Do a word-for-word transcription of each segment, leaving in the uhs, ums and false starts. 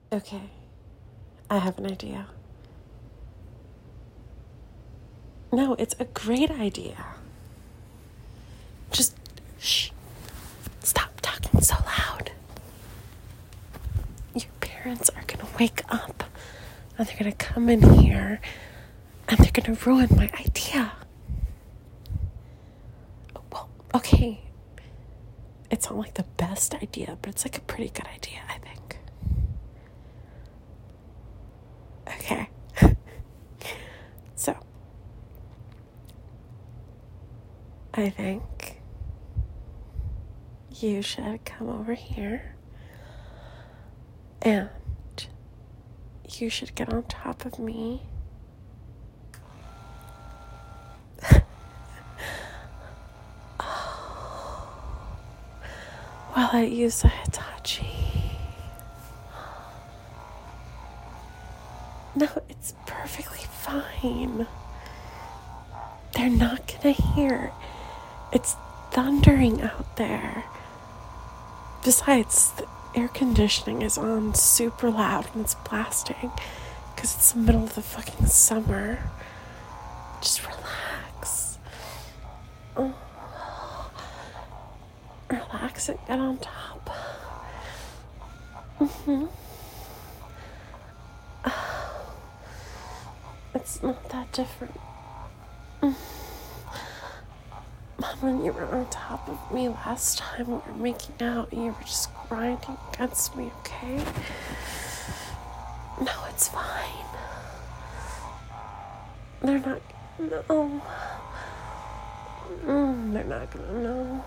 Okay, I have an idea. No, it's a great idea. Just shh. Stop talking so loud. Your parents are gonna wake up and they're gonna come in here and they're gonna ruin my idea. Well, okay. It's not like the best idea, but it's like a pretty good idea, I think. Okay. So, I think you should come over here and you should get on top of me. While I use the Hitachi. No, it's perfectly fine. They're not gonna hear. It's thundering out there. Besides, the air conditioning is on super loud and it's blasting because it's the middle of the fucking summer. Just relax. Oh. Relax and get on top. Mm-hmm. It's not that different. Mm. When you were on top of me last time we were making out, you were just grinding against me, okay? No, it's fine. They're not gonna know. Mm, they're not gonna know.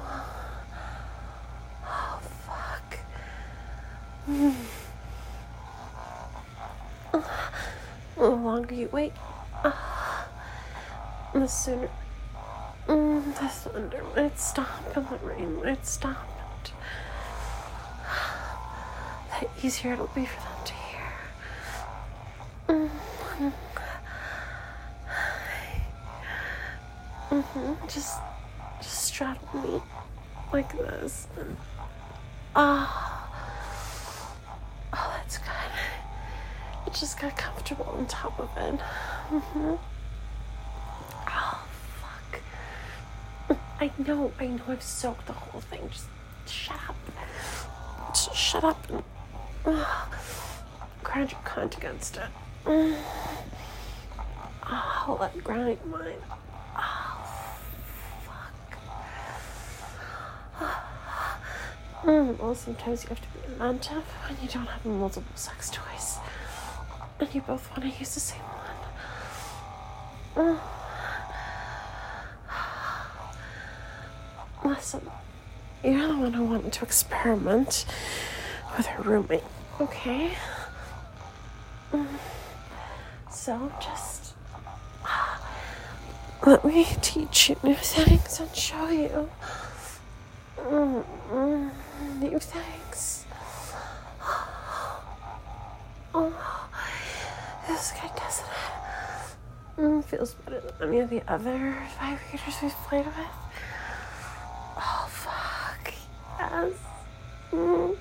Oh, fuck. Mm. The longer you wait, uh, the sooner mm, the thunder might stop and the rain might stop, and the easier it'll be for them to hear. Mm-hmm. Mm-hmm. Just, just straddle me like this. And, ah, oh, oh, that's good. It just got comfortable on top of it. Mm-hmm. Oh, fuck. I know, I know I've soaked the whole thing. Just shut up. Just shut up and uh, grind your cunt against it. Mm. Oh, let grind mine. Oh, fuck. Mm, well, sometimes you have to be inventive when you don't have multiple sex toys. And you both want to use the same one. Mm. Listen, you're the one who wanted to experiment with her roommate, okay? Mm. So just let me teach you new things and show you mm, mm, new things. Oh, this guy doesn't it? Mm, feels better than any of the other vibrators we've played with. Oh, fuck. Yes. Mm.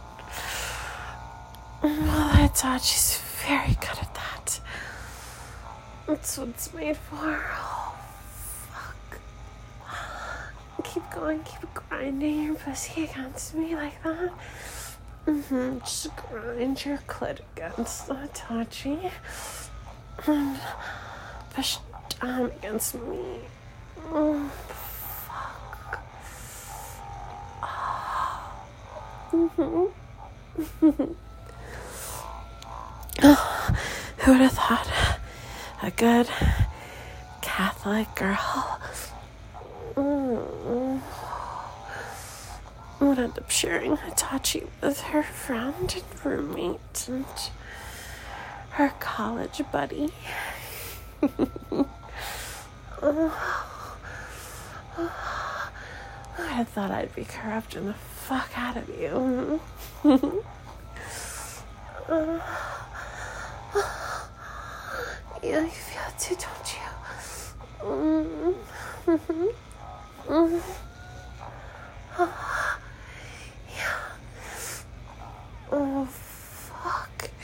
Well, I thought she's very good at that. That's what it's made for. Oh, fuck. Keep going, keep grinding your pussy against me like that. Mm-hmm. Just grind your clit against the Hitachi. And push down against me. Oh, fuck. Oh. Mm-hmm. Oh, who would have thought a good Catholic girl mm, would end up sharing Hitachi with her friend and roommate and her college buddy. Oh, oh, I thought I'd be corrupting the fuck out of you. uh, Yeah, you feel it too, don't you? Mm-hmm. Mm-hmm. Mm-hmm. Oh, yeah. Oh, fuck.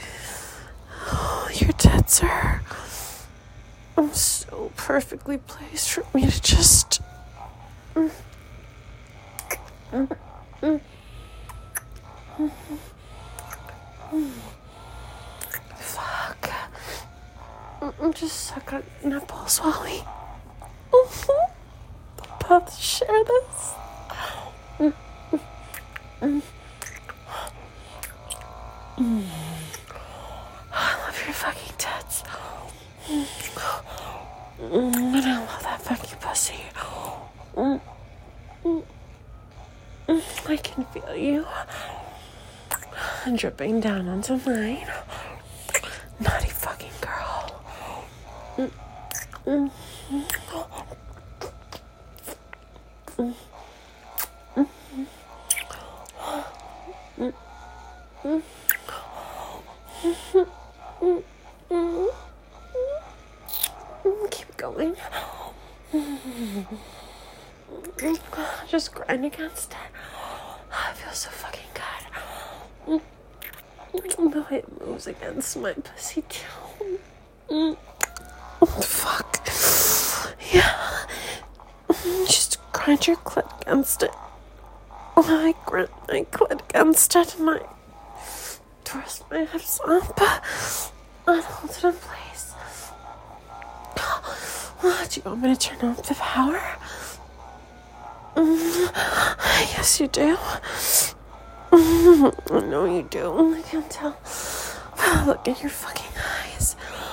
are um, so perfectly placed for me to just mm, mm, mm, mm, mm. Fuck. Mm, just suck on nipples while we mm-hmm. both share this. Mm, mm, mm. I love your fucking tits. Mm. Mm, and I love that fucking pussy. Mm. Mm. Mm. I can feel you dripping down onto mine. Naughty fucking girl. Mm. Mm. Mm. Mm. Mm. Mm. Mm. Mm. Mm. Mm. Keep going. Mm. Just grind against it. I feel so fucking good. Mm. The way it moves against my pussy too. Mm. Fuck. Yeah. Just grind your clit against it. I grind my clit against it and I twist my hips up and hold it in place. Do you want me to turn off the power? Mm, yes, you do. Mm, I know you do. I can tell. Look at your fucking eyes.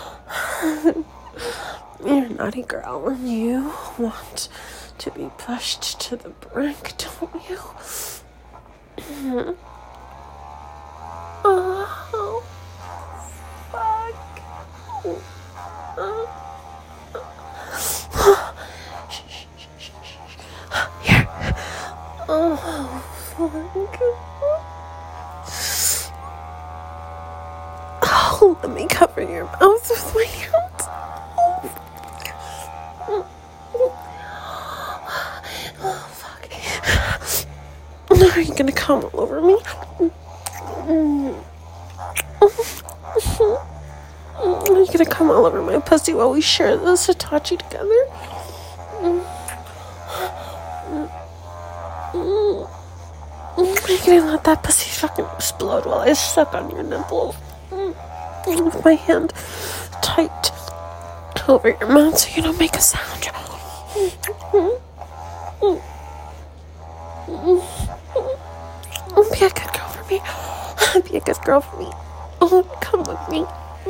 You're a naughty girl and you want to be pushed to the brink, don't you? Mm. Oh, fuck. Oh. Here. Oh, fuck. Oh, let me cover your mouth with my hands. Oh, oh fuck. Are you gonna come all over me? Are you gonna come all over my pussy while we share this Hitachi together? Are you gonna let that pussy fucking explode while I suck on your nipples? With my hand tight over your mouth so you don't make a sound. Be a good girl for me. Be a good girl for me. Come with me.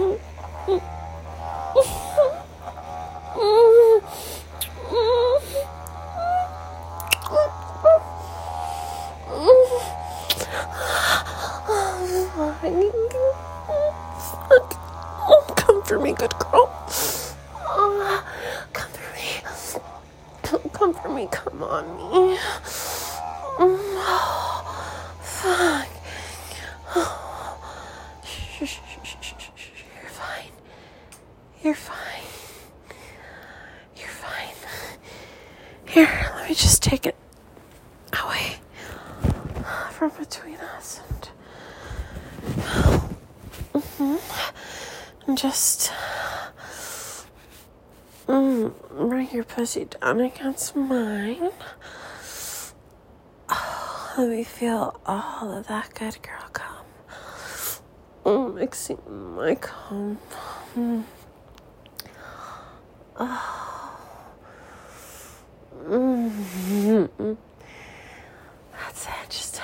Come for me, good girl. Come for me. Come for me. Come on me. Fuck. You're fine. You're fine. You're fine. Here, let me just take it away from between us and, mm-hmm. and just mm, bring your pussy down against mine. Oh, let me feel all of that good girl come. Mm, mixing my cum. Mm. Oh. Mm-hmm. That's it. Just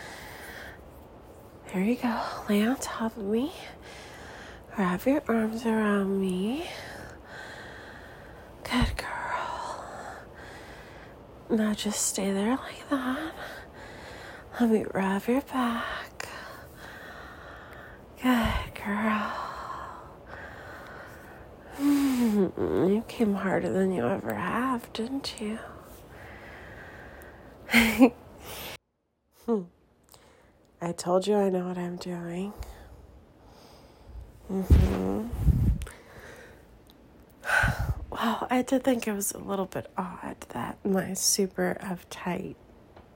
there you go. Lay on top of me. Wrap your arms around me. Good girl. Now just stay there like that. Let me rub your back. Good girl. Mm, you came harder than you ever have, didn't you? hmm. I told you I know what I'm doing. Mm-hmm. Well, I did think it was a little bit odd that my super uptight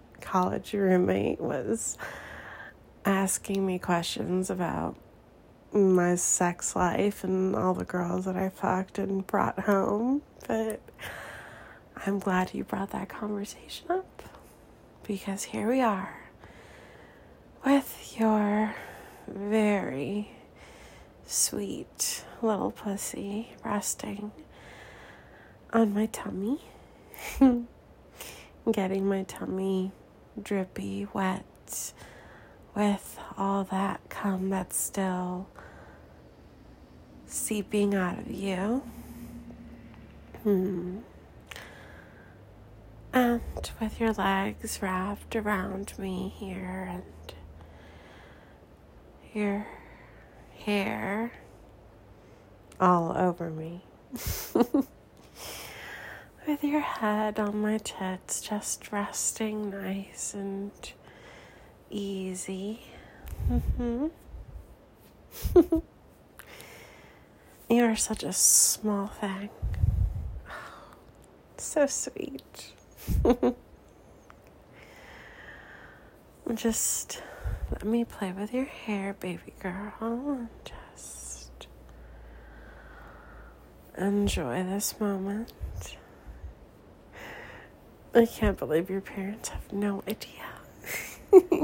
college roommate was asking me questions about my sex life and all the girls that I fucked and brought home, but I'm glad you brought that conversation up, because here we are with your very sweet little pussy resting on my tummy, getting my tummy drippy, wet, with all that cum that's still seeping out of you. Hmm. And with your legs wrapped around me here, and your hair all over me. With your head on my tits, just resting nice and easy. Mm-hmm. You are such a small thing. So sweet. Just let me play with your hair, baby girl, and just enjoy this moment. I can't believe your parents have no idea.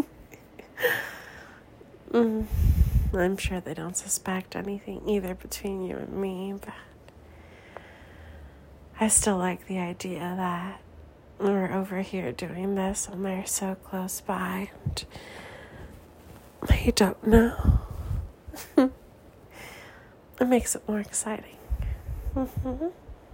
mm, I'm sure they don't suspect anything either between you and me, but I still like the idea that we're over here doing this and they're so close by and they don't know. It makes it more exciting. Mm-hmm.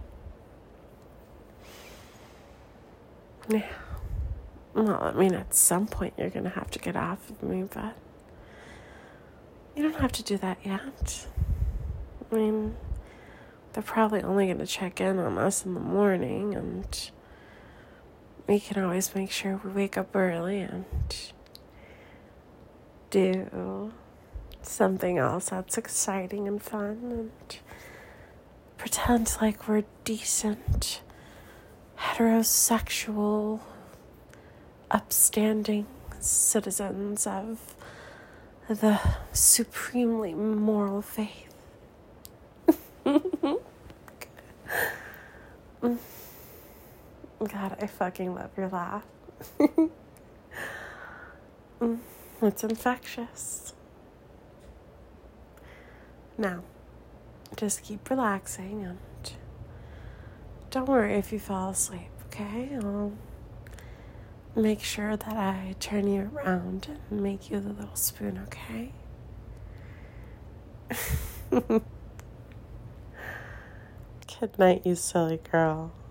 Yeah. Well, I mean, at some point you're going to have to get off of me, but you don't have to do that yet. I mean, they're probably only going to check in on us in the morning, and we can always make sure we wake up early and do something else that's exciting and fun and pretend like we're decent, heterosexual, upstanding citizens of the supremely moral faith. God, I fucking love your laugh. It's infectious. Now, just keep relaxing and don't worry if you fall asleep, okay? I'll make sure that I turn you around and make you the little spoon, okay? Good night, you silly girl.